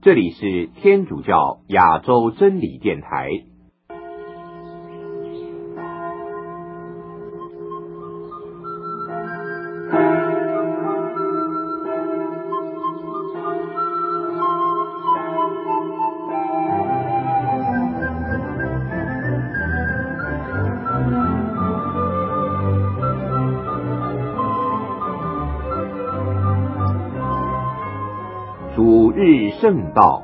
这里是天主教亚洲真理电台。主日圣道，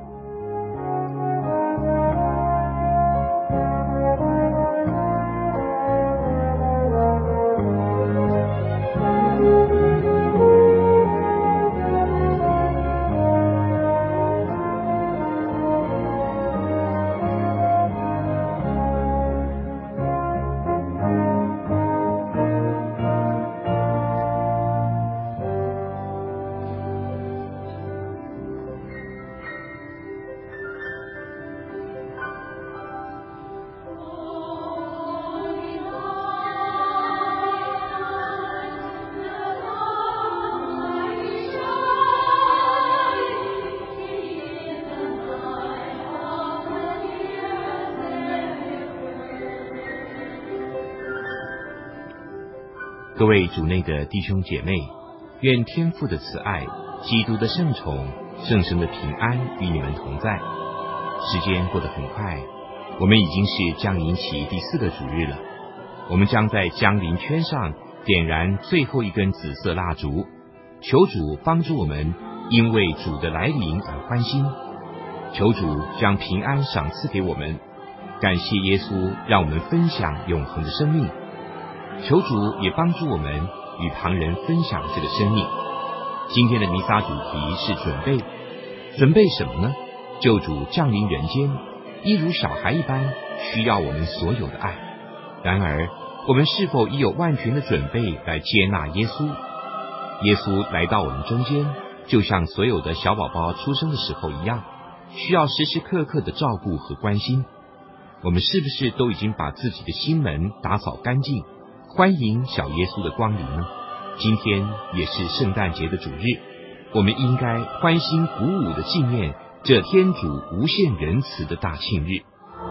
各位主内的弟兄姐妹，愿天父的慈爱、基督的圣宠、圣神的平安与你们同在。时间过得很快，我们已经是降临期第4个主日了。我们将在降临圈上点燃最后一根紫色蜡烛，求主帮助我们因为主的来临而欢欣。求主将平安赏赐给我们，感谢耶稣让我们分享永恒的生命。求主也帮助我们与旁人分享这个生命。今天的弥撒主题是准备什么呢？救主降临人间，一如小孩一般，需要我们所有的爱。然而，我们是否已有万全的准备来接纳耶稣？耶稣来到我们中间，就像所有的小宝宝出生的时候一样，需要时时刻刻的照顾和关心。我们是不是都已经把自己的心门打扫干净，欢迎小耶稣的光临呢？今天也是圣诞节的主日，我们应该欢欣鼓舞的纪念这天主无限仁慈的大庆日。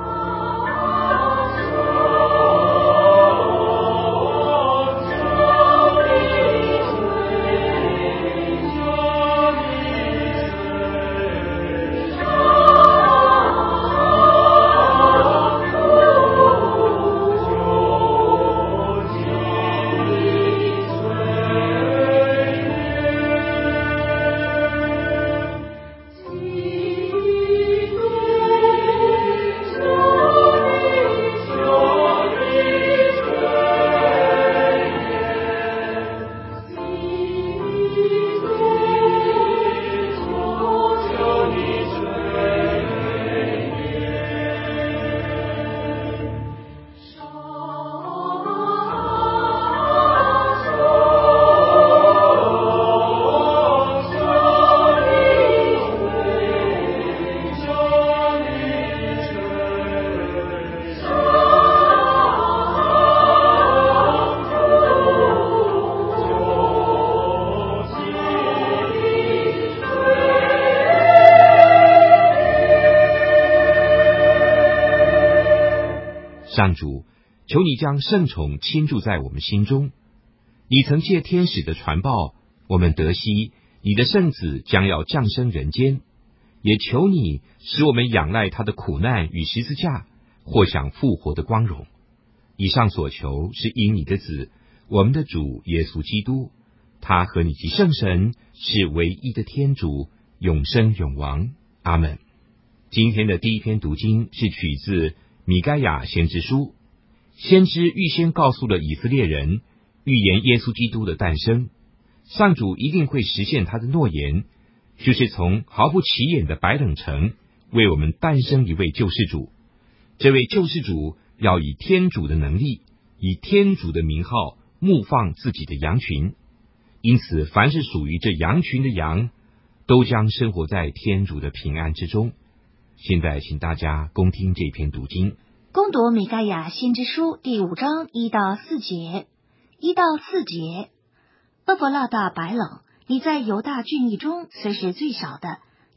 上主，求你将圣宠倾注在我们心中。你曾借天使的传报，我们得悉你的圣子将要降生人间，也求你使我们仰赖他的苦难与十字架，或享复活的光荣。以上所求是因你的子，我们的主耶稣基督，他和你及圣神是唯一的天主，永生永王。阿们。今天的第一篇读经是取自米该亚先知书。先知预先告诉了以色列人，预言耶稣基督的诞生，上主一定会实现他的诺言，就是从毫不起眼的白冷城为我们诞生一位救世主。这位救世主要以天主的能力，以天主的名号牧放自己的羊群，因此凡是属于这羊群的羊，都将生活在天主的平安之中。现在请大家恭听这篇读经。 恭读米该亚先知书第5章1到4节。1到4节，厄弗拉大白冷，你在犹大郡邑中虽是最小的，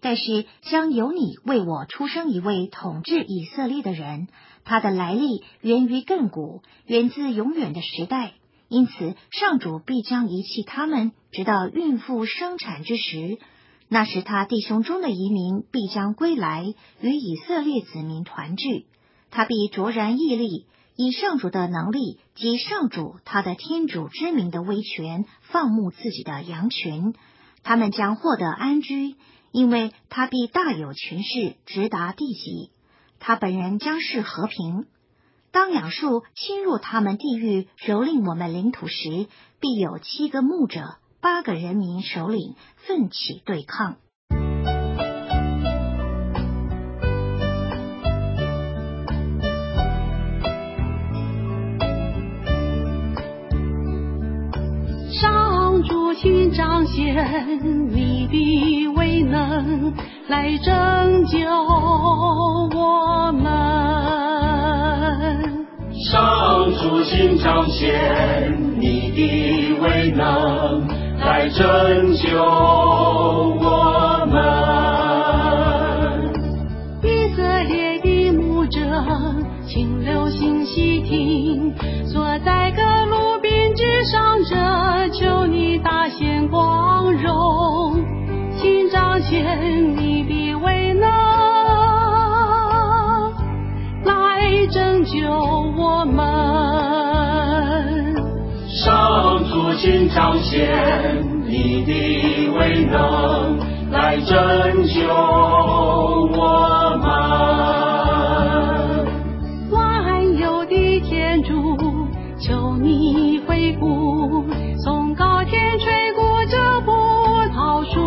但是将由你为我出生一位统治以色列的人，他的来历源于亘古，源自永远的时代。因此上主必将遗弃他们，直到孕妇生产之时。那时他弟兄中的移民必将归来，与以色列子民团聚。他必卓然屹立，以上主的能力及上主他的天主之名的威权，放牧自己的羊群。他们将获得安居，因为他必大有权势，直达地极。他本人将是和平。当两树侵入他们地域，蹂躏我们领土时，必有7个牧者，8个人民首领奋起对抗。 上主请彰显你的威能，来拯救我们。 上主请彰显你的威能，来拯救我们。 以色列的牧者，请留心细听，坐在各路宾之上者，求你大显光荣，请彰显你的威能，来拯救我们。 上主请彰显你的威能，来拯救我们。 万有的天主，求你回顾，从高天吹过这葡萄树，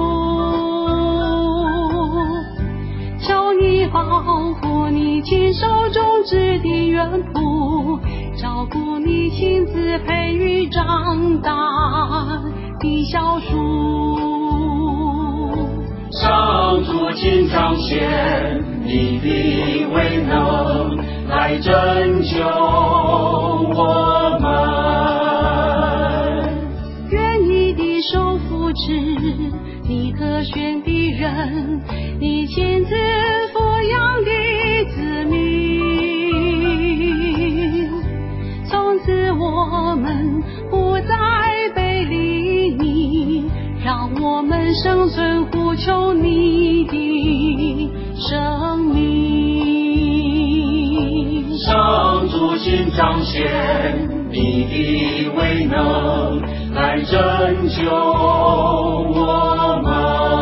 求你保护你亲手种植的园圃，照顾你亲自培育长大的小树。 上主请彰显你的威能，来拯救我们。 愿你的手扶持你可选的人，你亲自抚养的子民，从此我们不再背离你，让我们生存呼求你的生命。 上主请彰显你的威能，来拯救我们。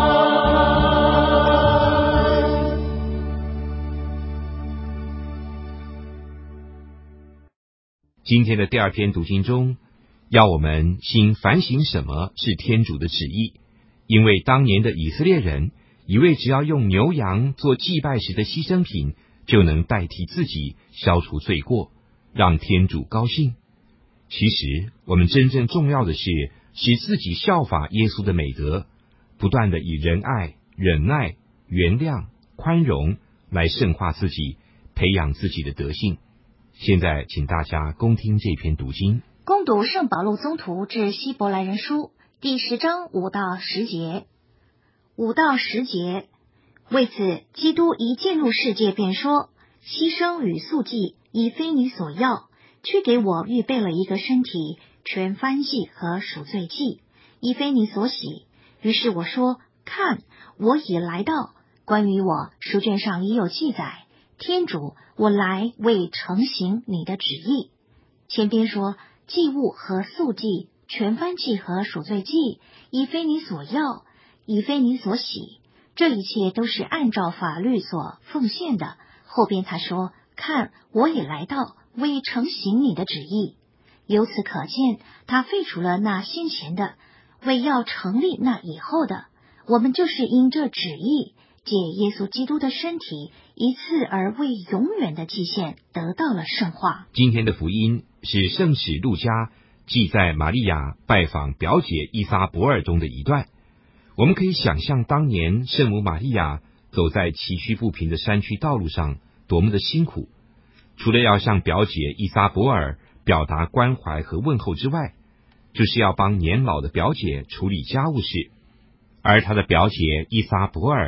今天的第2篇读经中，要我们先反省什么是天主的旨意。因为当年的以色列人以为只要用牛羊做祭拜时的牺牲品，就能代替自己消除罪过，让天主高兴。其实我们真正重要的是使自己效法耶稣的美德，不断的以仁爱、忍耐、原谅、宽容来圣化自己，培养自己的德性。现在请大家恭听这篇读经。 恭读圣保禄宗徒致希伯来人书第10章5到10节。5到10节，为此基督一进入世界便说，牺牲与素祭已非你所要，却给我预备了一个身体，全燔祭和赎罪祭，已非你所喜。于是我说，看，我已来到，关于我书卷上已有记载，天主，我来为承行你的旨意。前边说，祭物和素祭、全燔祭和赎罪祭，已非你所要，已非你所喜，这一切都是按照法律所奉献的。后边他说，看，我也来到，为承行你的旨意。由此可见，他废除了那先前的，为要成立那以后的。我们就是因这旨意，借耶稣基督的身体，一次而为永远的祭献，得到了圣化。 今天的福音是圣史路加记在玛利亚拜访表姐伊撒伯尔中的一段。我们可以想象当年圣母玛利亚走在崎岖不平的山区道路上多么的辛苦，除了要向表姐伊撒伯尔表达关怀和问候之外，就是要帮年老的表姐处理家务事。而她的表姐伊撒伯尔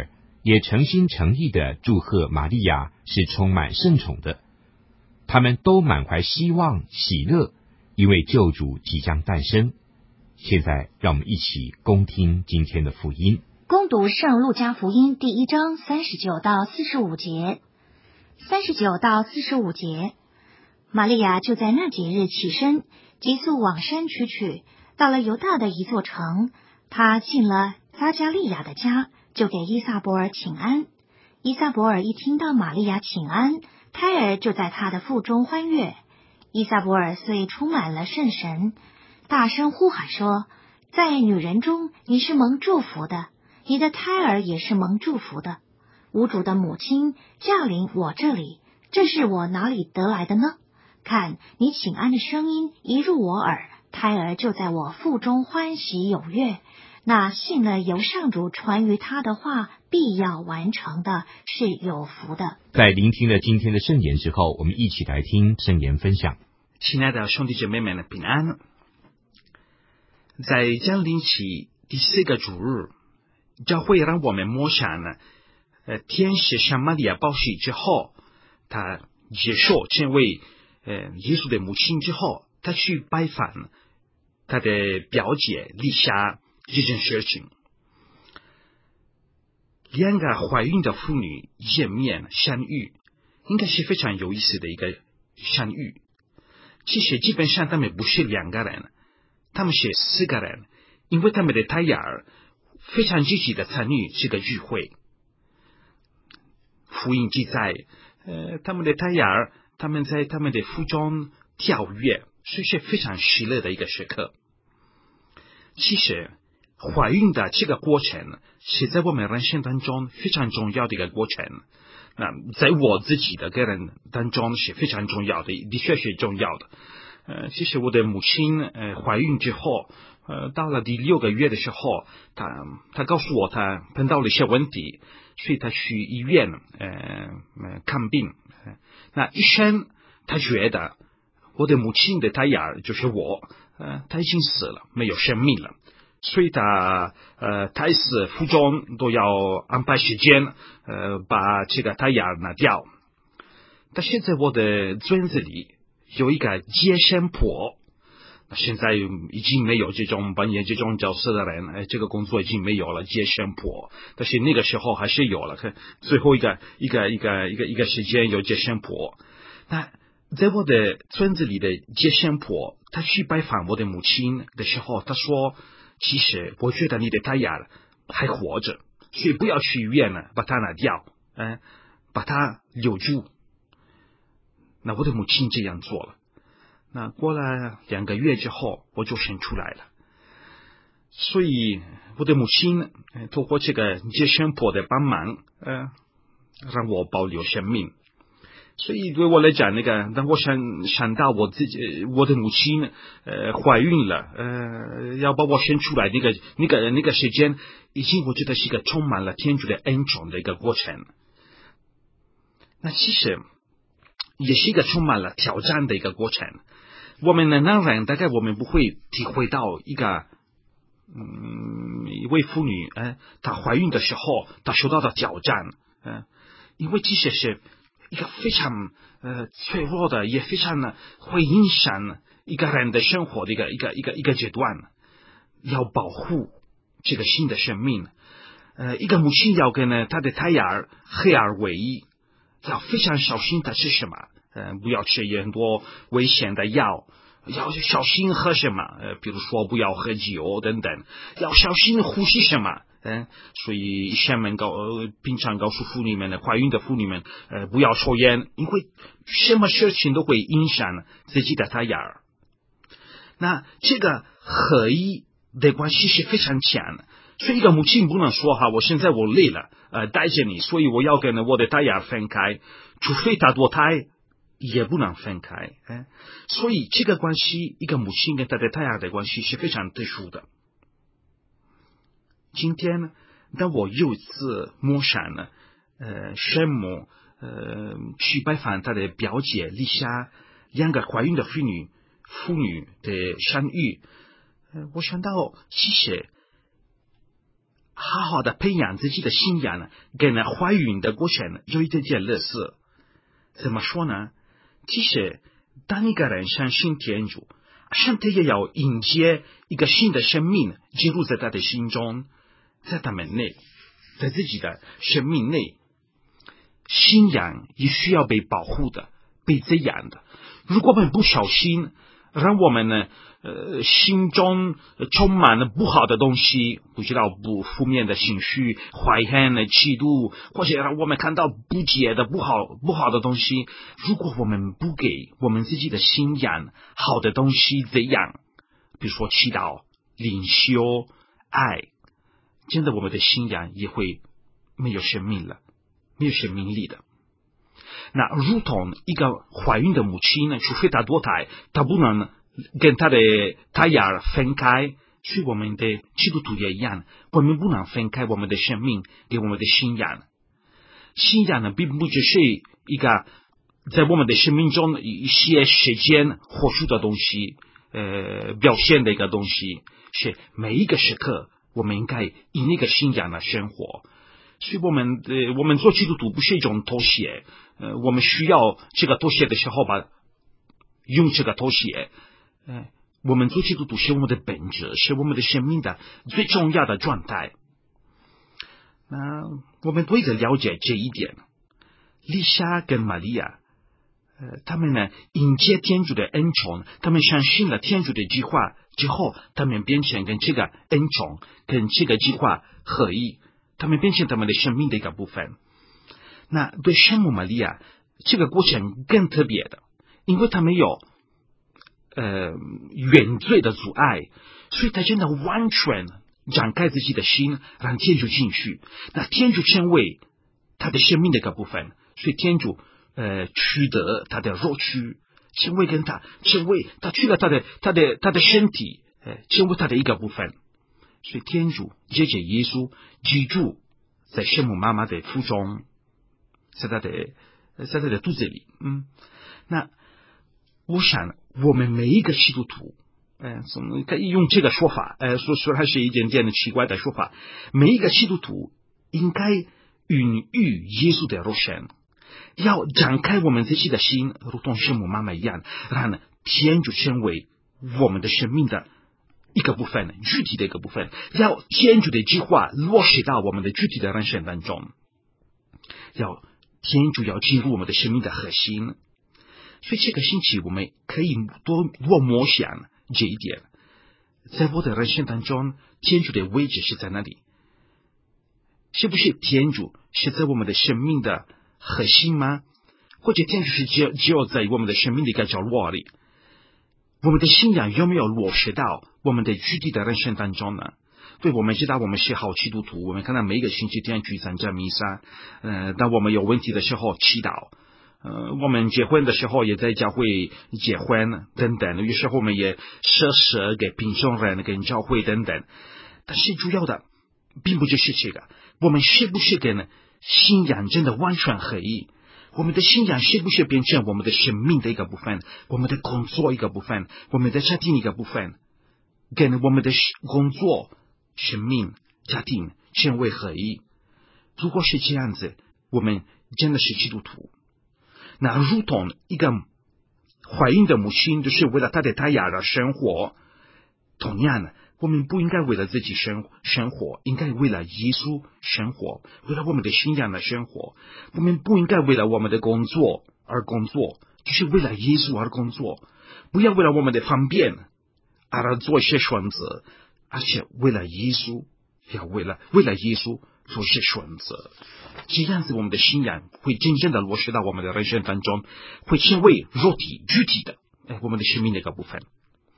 也诚心诚意的祝贺玛利亚是充满圣宠的。他们都满怀希望、喜乐，因为救主即将诞生。现在，让我们一起恭听今天的福音。 恭读圣路加福音第1章39到45节。39到45节，玛利亚就在那几日起身，急速往山区去，到了犹大的一座城，她进了撒加利亚的家，就给依撒伯尔请安。依撒伯尔一听到玛利亚请安，胎儿就在她的腹中欢悦。依撒伯尔遂充满了圣神，大声呼喊说：在女人中你是蒙祝福的，你的胎儿也是蒙祝福的。无主的母亲驾临我这里，这是我哪里得来的呢？看，你请安的声音一入我耳，胎儿就在我腹中欢喜踊跃。那信了由上主传于他的话必要完成的，是有福的。 在聆听了今天的圣言之后，我们一起来听圣言分享。 亲爱的兄弟姐妹们，平安。在降临起第4个主日，教会让我们默想天使向玛利亚报喜之后，他接受这位耶稣的母亲之后，他去拜访他的表姐丽莎这件事情。2个怀孕的妇女见面相遇，应该是非常有意思的一个相遇。其实基本上他们不是2个人，他们是4个人，因为他们的胎儿非常积极的参与这个聚会。福音记载，他们的胎儿，他们在他们的腹中跳跃，所以是非常喜乐的一个时刻。其实怀孕的这个过程是在我们人生当中非常重要的一个过程。那在我自己的个人当中是非常重要的，的确是重要的。其实我的母亲怀孕之后，到了第6个月的时候，她告诉我她碰到了一些问题，所以她去医院看病。那医生他觉得我的母亲的胎儿就是我，他已经死了，没有生命了，所以他胎死腹中都要安排时间把这个胎儿拿掉。但现在我的村子里有一个接生婆，现在已经没有这种扮演这种角色的人，这个工作已经没有了，接生婆。但是那个时候还是有了，最后一个时间有接生婆。那在我的村子里的接生婆，她去拜访我的母亲的时候，她说：其实我觉得你的胎儿还活着，所以不要去医院了，把它拿掉，把它留住。那我的母亲这样做了。那过了2个月之后，我就生出来了。所以我的母亲透过这个接生婆的帮忙，让我保留生命。所以对我来讲，当我想到我的母亲怀孕了，要把我生出来，那个时间，已经我觉得是一个充满了天主的恩宠的一个过程。那其实也是一个充满了挑战的一个过程。我们的男人大概我们不会体会到一位妇女她怀孕的时候她受到的挑战，因为其实是一个非常脆弱的，也非常会影响一个人的生活的一个阶段，要保护这个新的生命。一个母亲要跟她的胎儿合而为一，要非常小心的吃什么，不要吃很多危险的药，要小心喝什么，比如说不要喝酒等等，要小心呼吸什么。所以医生们平常告诉妇女们怀孕的妇女们，不要抽烟，因为什么事情都会影响自己的胎儿。那这个合一的关系是非常强的，所以一个母亲不能说我现在我累了，带着你，所以我要跟我的胎儿分开，除非他堕胎，也不能分开。所以这个关系，一个母亲跟她的胎儿的关系是非常特殊的。今天呢，当我又一次默想圣母去拜访她的表姐丽莎2个怀孕的妇女的相遇，我想到其实好好的培养自己的信仰呢，跟怀孕的过程有一点点类似。怎么说呢？其实当一个人相信天主，上帝也要迎接一个新的生命进入在他的心中，在他们内，在自己的生命内，信仰也需要被保护的，被滋养的。如果我们不小心，让我们呢心中充满了不好的东西，不知道不负面的情绪、怀恨的嫉妒，或者让我们看到不解的不好的东西，如果我们不给我们自己的信仰好的东西滋养，比如说祈祷、灵修、爱，真的我们的信仰也会没有生命了，没有生命力的。那如同一个怀孕的母亲呢，除非她堕胎，她不能跟她的胎儿分开，所以我们的基督徒也一样，我们不能分开我们的生命跟我们的信仰。信仰呢，并不只是一个在我们的生命中一些时间活出的东西，表现的一个东西，是每一个时刻我们应该以那个信仰来生活。所以我们做基督徒不是一种妥协，我们需要这个妥协的时候用这个妥协。我们做基督徒是我们的本质，是我们的生命的最重要的状态。那我们多一个了解这一点。丽莎跟玛利亚，他们呢迎接天主的恩宠，他们相信了天主的计划之后，他们变成跟这个恩宠跟这个计划合一，他们变成他们的生命的一个部分。那对圣母玛利亚这个过程更特别的，因为他没有原罪的阻碍，所以他真的完全展开自己的心，让天主进去。那天主成为他的生命的一个部分，所以天主取得他的肉躯，成为跟他，成为他取了他的身体，成为他的一个部分。所以天主借着耶稣居住在圣母妈妈的腹中，在他的肚子里。那我想我们每一个基督徒，可以用这个说法，说还是一点点的奇怪的说法。每一个基督徒应该孕育耶稣的肉身，要展开我们自己的心，如同圣母妈妈一样，让天主成为我们的生命的一个部分，具体的一个部分，要天主的计划落实到我们的具体的人生当中，天主要进入我们的生命的核心。所以这个星期我们可以多默想这一点，在我的人生当中，天主的位置是在哪里？是不是天主是在我们的生命的核心吗？或者天主是只有在我们的生命的一个角落里？我们的信仰有没有落实到我们的具体的人生当中呢？对，我们知道我们是好基督徒，我们看到每一个星期天去参加弥撒，当我们有问题的时候祈祷，我们结婚的时候也在教会结婚等等，有时候我们也舍给贫穷人跟教会等等。但是主要的并不就是这个，我们是不是跟信仰真的完全合一？我们的信仰是不是变成我们的生命的一个部分，我们的工作一个部分，我们的家庭一个部分，跟我们的工作、生命、家庭成为合一？如果是这样子，我们真的是基督徒。那如同一个怀孕的母亲就是为了她的胎儿而生活，同样的，我们不应该为了自己生活，应该为了耶稣生活，为了我们的信仰而生活。我们不应该为了我们的工作而工作，就是为了耶稣而工作。不要为了我们的方便而做一些选择，而且为了耶稣，要为了耶稣做一些选择。这样子我们的信仰会真正的落实到我们的人生当中，会成为肉体具体的我们的生命的一个部分。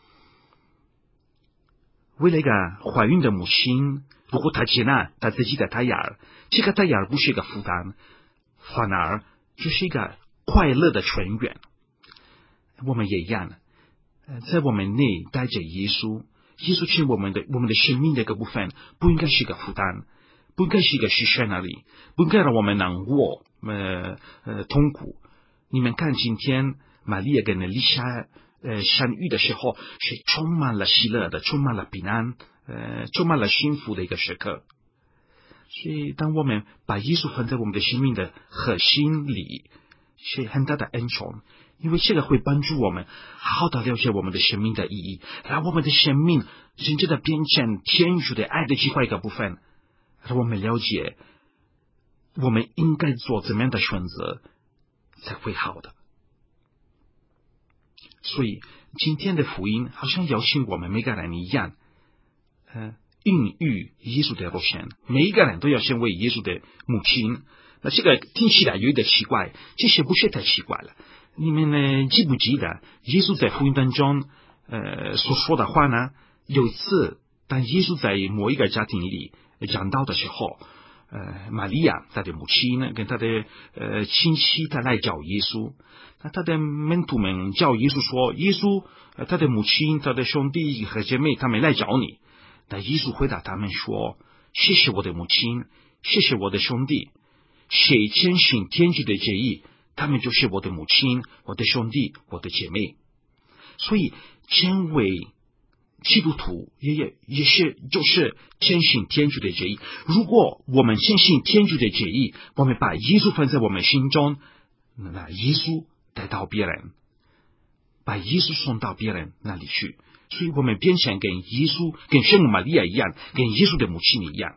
为了一个怀孕的母亲，如果她接纳她自己的胎儿，这个胎儿不是一个负担，反而就是一个快乐的泉源。我们也一样，在我们内带着耶稣，耶稣是我们的生命的一个部分，不应该是一个负担，不应该是一个牺牲而已，不应该让我们难过痛苦。你们看今天玛利亚跟丽莎相遇的时候，是充满了喜乐的，充满了平安，充满了幸福的一个时刻。 所以当我们把耶稣放在我们的生命的核心里，是很大的恩宠，因为这个会帮助我们好好的了解我们的生命的意义，让我们的生命真正的变成天主的爱的计划一个部分，让我们了解我们应该做怎么样的选择才会好的。所以今天的福音好像邀请我们每个人一样，孕育耶稣的肉身，每一个人都要成为耶稣的母亲。那这个听起来有点奇怪，其实不是太奇怪了。你们呢记不记得耶稣在福音当中所说的话呢？有一次当耶稣在某一个家庭里讲道的时候，玛利亚他的母亲跟他的亲戚他来找耶稣，那他的门徒们叫耶稣说，耶稣他的母亲他的兄弟和姐妹他们来找你。那耶稣回答他们说，谢谢我的母亲，谢谢我的兄弟，谁坚信天主的旨意，他们就是我的母亲，我的兄弟，我的姐妹。所以成为基督徒也是就是坚信天主的旨意。如果我们坚信天主的旨意，我们把耶稣放在我们心中，那耶稣带到别人，把耶稣送到别人那里去，所以我们变成跟耶稣跟圣母玛利亚一样，跟耶稣的母亲一样。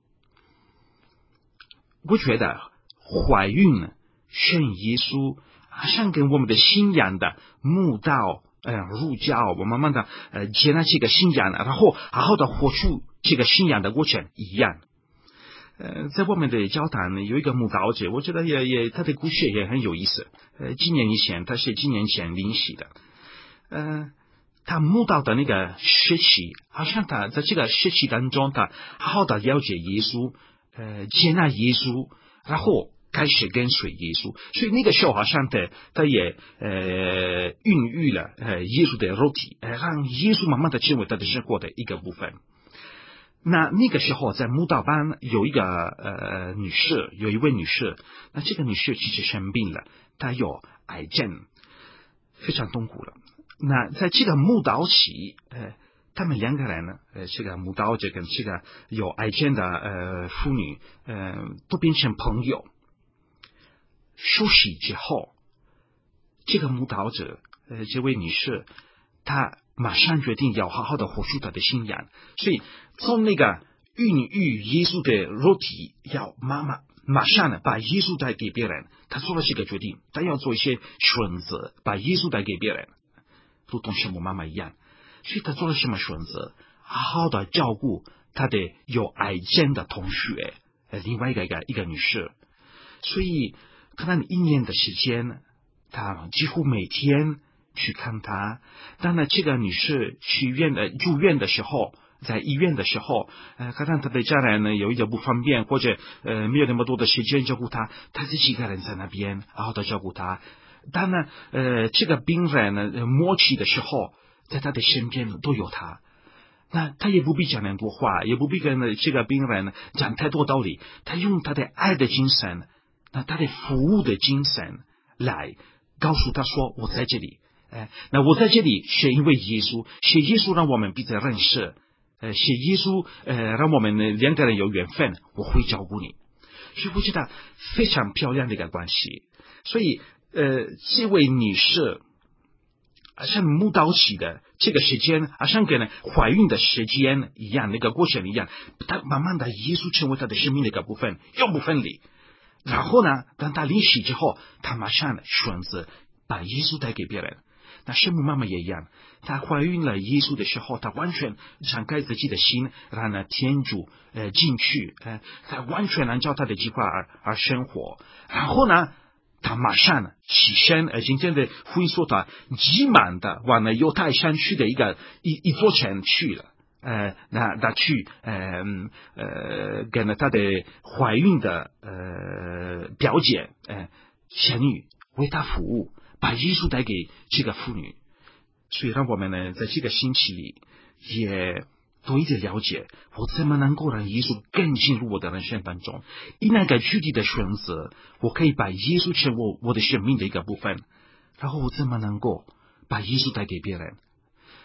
我觉得怀孕生耶稣好像跟我们的信仰的慕道入教，我慢慢的接纳这个信仰，然后好好的活出这个信仰的过程一样。在我们的教堂有一个慕道者，我觉得他的故事也很有意思。几年前临洗的，他慕道的那个时期，好像他在这个时期当中，他好好的了解耶稣，接纳耶稣，然后开始跟随耶稣。所以那个时候好像他也孕育了耶稣的肉体，让耶稣慢慢的成为他的生活的一个部分。那个时候在慕道班有一位女士，那这个女士其实生病了，她有癌症，非常痛苦了。那在这个慕道期，他们两个人呢，这个慕道者跟这个有癌症的妇女，都变成朋友。休息之后，这个慕道者，这位女士，她马上决定要好好的活出她的信仰，所以从那个孕育耶稣的肉体，要马上把耶稣带给别人。她做了这个决定，她要做一些选择，把耶稣带给别人，如同圣母妈妈一样。所以她做了什么选择？好好的照顾她的有癌症的同学，另外一个女士。所以可能1年的时间，她几乎每天去看他。当然这个女士住院的时候，在医院的时候，可能她的家人呢有一点不方便，或者没有那么多的时间照顾她，她自己一个人在那边好好的照顾她。当然这个病人呢末期的时候，在他的身边都有他，那他也不必讲很多话，也不必跟这个病人讲太多道理，他用他的爱的精神，那他的服务的精神来告诉他说，我在这里，那我在这里是因为耶稣，是耶稣让我们彼此认识，是耶稣让我们两个人有缘分，我会照顾你。所以我觉得非常漂亮的一个关系。所以这位女士好像慕道期的这个时间，好像跟怀孕的时间一样，那个过程一样，她慢慢的耶稣成为她的生命的一个部分，永不分离。然后呢，当她临洗之后，她马上选择把耶稣带给别人。那圣母妈妈也一样，她怀孕了耶稣的时候，她完全敞开自己的心，让天主进去，她完全按照她的计划而生活。然后呢，他马上起身，今天的福音说他急忙的往了犹太山区的一座城去了，那去跟了他的怀孕的表姐仙女为他服务，把耶稣带给这个妇女。所以让我们呢在这个星期里也多一点了解，我怎么能够让耶稣更进入我的人生当中，以那个具体的选择，我可以把耶稣成为我的生命的一个部分，然后我怎么能够把耶稣带给别人。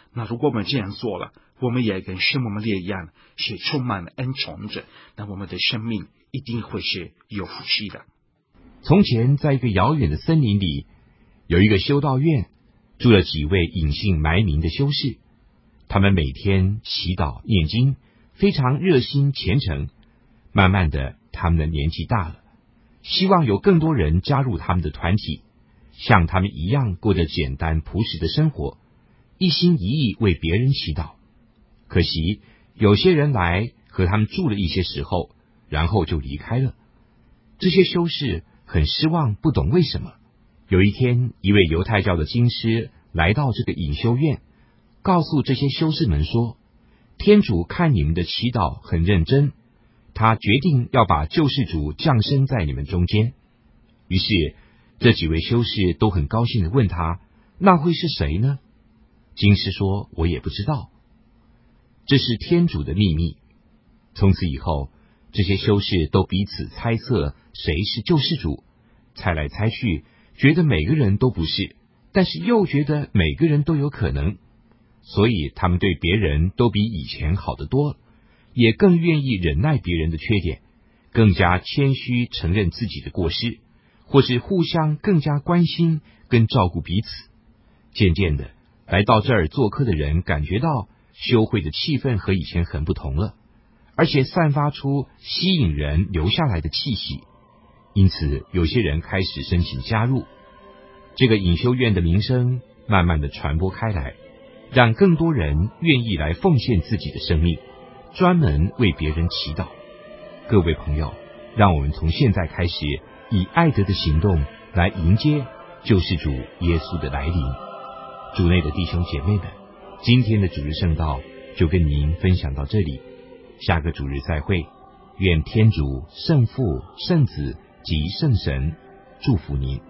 那如果我们这样做了，我们也跟圣母玛利亚一样，是充满了恩宠者，那我们的生命一定会是有福气的。 从前，在一个遥远的森林里，有一个修道院，住了几位隐姓埋名的修士。他们每天祈祷念经，非常热心虔诚。慢慢的，他们的年纪大了，希望有更多人加入他们的团体，像他们一样过着简单朴实的生活，一心一意为别人祈祷。可惜有些人来和他们住了一些时候，然后就离开了。这些修士很失望，不懂为什么。有一天，一位犹太教的经师来到这个隐修院，告诉这些修士们说，天主看你们的祈祷很认真，他决定要把救世主降生在你们中间。于是这几位修士都很高兴地问他，那会是谁呢？经师说，我也不知道，这是天主的秘密。从此以后，这些修士都彼此猜测谁是救世主，猜来猜去，觉得每个人都不是，但是又觉得每个人都有可能，所以他们对别人都比以前好得多，也更愿意忍耐别人的缺点，更加谦虚承认自己的过失，或是互相更加关心跟照顾彼此。渐渐的，来到这儿做客的人感觉到修会的气氛和以前很不同了，而且散发出吸引人留下来的气息。因此有些人开始申请加入。这个隐修院的名声慢慢的传播开来，让更多人愿意来奉献自己的生命，专门为别人祈祷。各位朋友，让我们从现在开始以爱德的行动来迎接救世主耶稣的来临。主内的弟兄姐妹们，今天的主日圣道就跟您分享到这里，下个主日再会。愿天主圣父圣子及圣神祝福您。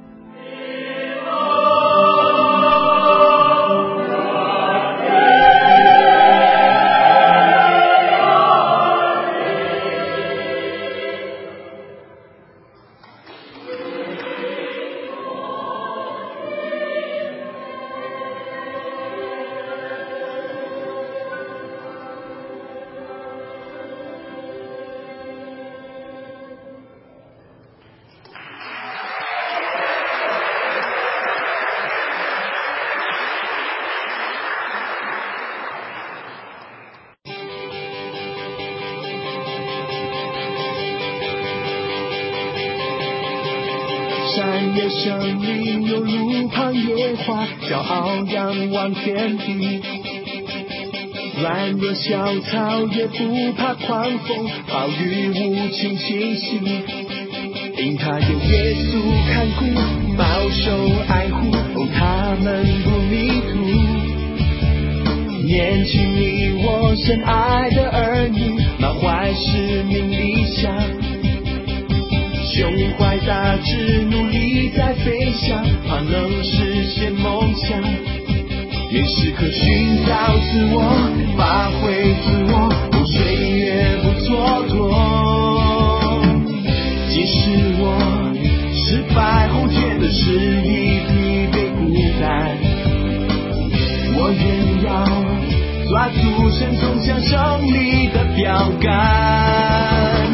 山野生命有路旁野花，骄傲仰望天地。软弱小草也不怕狂风，暴雨无情侵袭。因他有耶稣看顾，保守爱护，他们不迷途。年轻你我深爱的儿女，满怀使命理想，胸怀大志，努力在飞翔，盼能实现梦想。每时刻寻找自我，发挥自我，不岁月不蹉跎。即使我失败后觉得是一疲惫孤单，我愿要抓住生冲向胜利的标杆。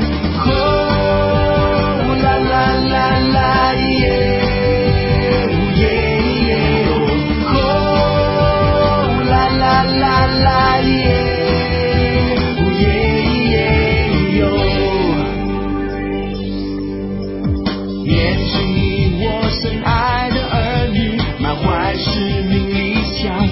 啦啦啦啦耶，耶耶哦，啦啦啦啦耶，耶耶哟。年轻你我深爱的儿女，满怀使命理想，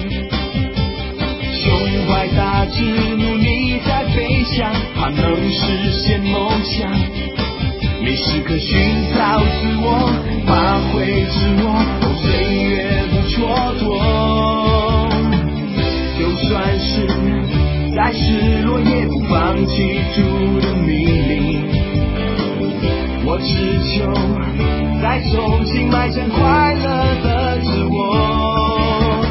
胸怀大志，努力在飞翔，盼能实现梦想。每时刻寻找自我，发挥自我，岁月不蹉跎。就算是再失落，也不放弃主的命令。我只求再重新迈向快乐的自我。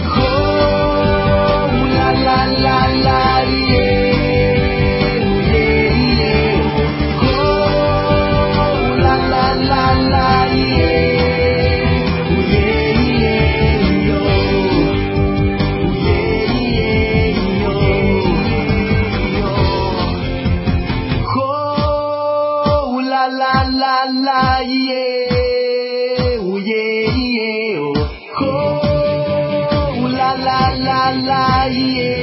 啦啦啦啦耶。啦啦耶，耶耶哟，耶啦啦耶，呜耶耶哦，呼啦啦啦啦耶。